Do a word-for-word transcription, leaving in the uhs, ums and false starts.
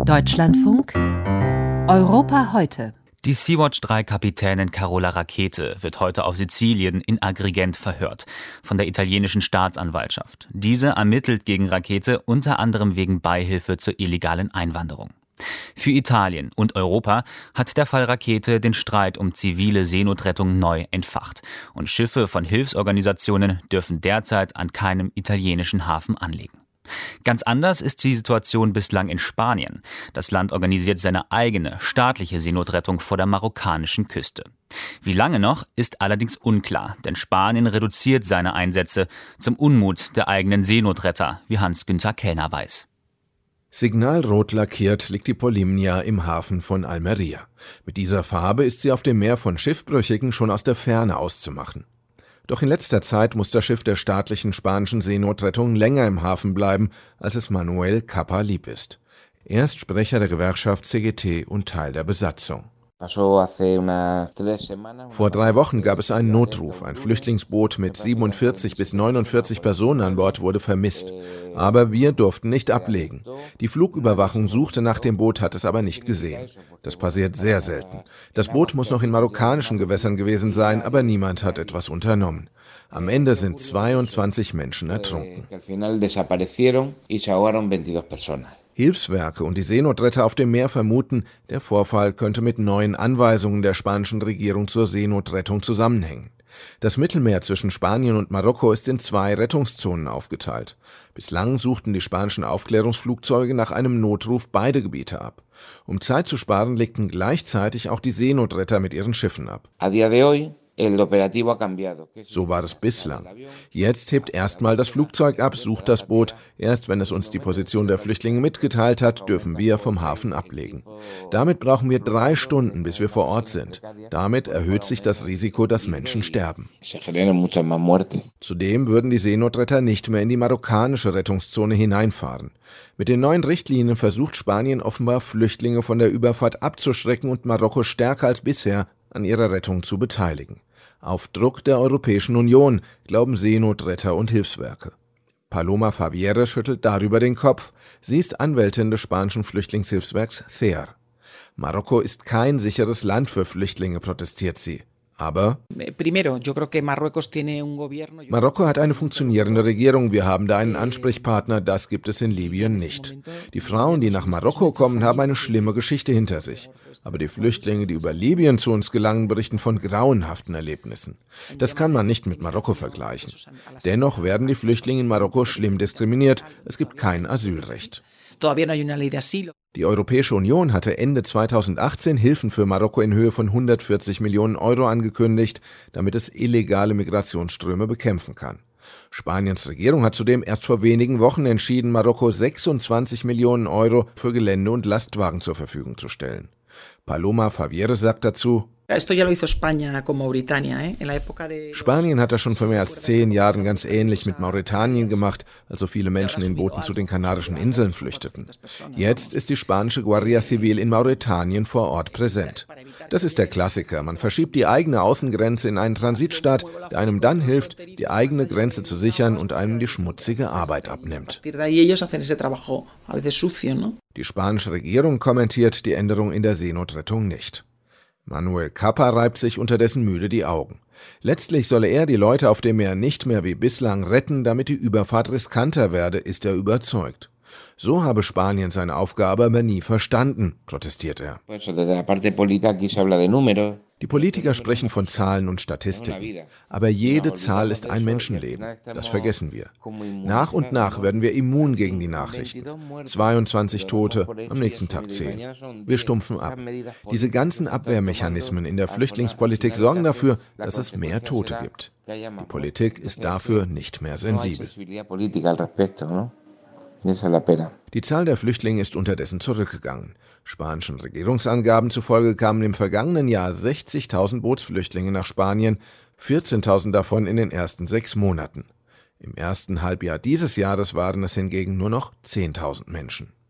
Deutschlandfunk Europa heute. Die Sea-Watch drei Kapitänin Carola Rackete wird heute auf Sizilien in Agrigent verhört von der italienischen Staatsanwaltschaft. Diese ermittelt gegen Rackete unter anderem wegen Beihilfe zur illegalen Einwanderung. Für Italien und Europa hat der Fall Rackete den Streit um zivile Seenotrettung neu entfacht. Und Schiffe von Hilfsorganisationen dürfen derzeit an keinem italienischen Hafen anlegen. Ganz anders ist die Situation bislang in Spanien. Das Land organisiert seine eigene staatliche Seenotrettung vor der marokkanischen Küste. Wie lange noch, ist allerdings unklar, denn Spanien reduziert seine Einsätze zum Unmut der eigenen Seenotretter, wie Hans-Günther Kellner weiß. Signalrot lackiert liegt die Polymnia im Hafen von Almería. Mit dieser Farbe ist sie auf dem Meer von Schiffbrüchigen schon aus der Ferne auszumachen. Doch in letzter Zeit muss das Schiff der staatlichen spanischen Seenotrettung länger im Hafen bleiben, als es Manuel Capa lieb ist. Er ist Sprecher der Gewerkschaft C G T und Teil der Besatzung. Vor drei Wochen gab es einen Notruf. Ein Flüchtlingsboot mit siebenundvierzig bis neunundvierzig Personen an Bord wurde vermisst. Aber wir durften nicht ablegen. Die Flugüberwachung suchte nach dem Boot, hat es aber nicht gesehen. Das passiert sehr selten. Das Boot muss noch in marokkanischen Gewässern gewesen sein, aber niemand hat etwas unternommen. Am Ende sind zweiundzwanzig Menschen ertrunken. Hilfswerke und die Seenotretter auf dem Meer vermuten, der Vorfall könnte mit neuen Anweisungen der spanischen Regierung zur Seenotrettung zusammenhängen. Das Mittelmeer zwischen Spanien und Marokko ist in zwei Rettungszonen aufgeteilt. Bislang suchten die spanischen Aufklärungsflugzeuge nach einem Notruf beide Gebiete ab. Um Zeit zu sparen, legten gleichzeitig auch die Seenotretter mit ihren Schiffen ab. So war es bislang. Jetzt hebt erstmal das Flugzeug ab, sucht das Boot. Erst wenn es uns die Position der Flüchtlinge mitgeteilt hat, dürfen wir vom Hafen ablegen. Damit brauchen wir drei Stunden, bis wir vor Ort sind. Damit erhöht sich das Risiko, dass Menschen sterben. Zudem würden die Seenotretter nicht mehr in die marokkanische Rettungszone hineinfahren. Mit den neuen Richtlinien versucht Spanien offenbar, Flüchtlinge von der Überfahrt abzuschrecken und Marokko stärker als bisher an ihrer Rettung zu beteiligen. Auf Druck der Europäischen Union, glauben Seenotretter und Hilfswerke. Paloma Faviere schüttelt darüber den Kopf. Sie ist Anwältin des spanischen Flüchtlingshilfswerks C E R. Marokko ist kein sicheres Land für Flüchtlinge, protestiert sie. Aber Marokko hat eine funktionierende Regierung, wir haben da einen Ansprechpartner, das gibt es in Libyen nicht. Die Frauen, die nach Marokko kommen, haben eine schlimme Geschichte hinter sich. Aber die Flüchtlinge, die über Libyen zu uns gelangen, berichten von grauenhaften Erlebnissen. Das kann man nicht mit Marokko vergleichen. Dennoch werden die Flüchtlinge in Marokko schlimm diskriminiert, es gibt kein Asylrecht. Die Europäische Union hatte Ende zweitausendachtzehn Hilfen für Marokko in Höhe von hundertvierzig Millionen Euro angekündigt, damit es illegale Migrationsströme bekämpfen kann. Spaniens Regierung hat zudem erst vor wenigen Wochen entschieden, Marokko sechsundzwanzig Millionen Euro für Gelände und Lastwagen zur Verfügung zu stellen. Paloma Faviere sagt dazu: Spanien hat das schon vor mehr als zehn Jahren ganz ähnlich mit Mauretanien gemacht, als so viele Menschen in Booten zu den Kanarischen Inseln flüchteten. Jetzt ist die spanische Guardia Civil in Mauretanien vor Ort präsent. Das ist der Klassiker. Man verschiebt die eigene Außengrenze in einen Transitstaat, der einem dann hilft, die eigene Grenze zu sichern und einem die schmutzige Arbeit abnimmt. Die spanische Regierung kommentiert die Änderung in der Seenotrettung nicht. Manuel Capa reibt sich unterdessen müde die Augen. Letztlich solle er die Leute auf dem Meer nicht mehr wie bislang retten, damit die Überfahrt riskanter werde, ist er überzeugt. So habe Spanien seine Aufgabe aber nie verstanden, protestiert er. Die Politiker sprechen von Zahlen und Statistiken. Aber jede Zahl ist ein Menschenleben. Das vergessen wir. Nach und nach werden wir immun gegen die Nachrichten. zweiundzwanzig Tote, am nächsten Tag zehn. Wir stumpfen ab. Diese ganzen Abwehrmechanismen in der Flüchtlingspolitik sorgen dafür, dass es mehr Tote gibt. Die Politik ist dafür nicht mehr sensibel. Die Zahl der Flüchtlinge ist unterdessen zurückgegangen. Spanischen Regierungsangaben zufolge kamen im vergangenen Jahr sechzigtausend Bootsflüchtlinge nach Spanien, vierzehntausend davon in den ersten sechs Monaten. Im ersten Halbjahr dieses Jahres waren es hingegen nur noch zehntausend Menschen.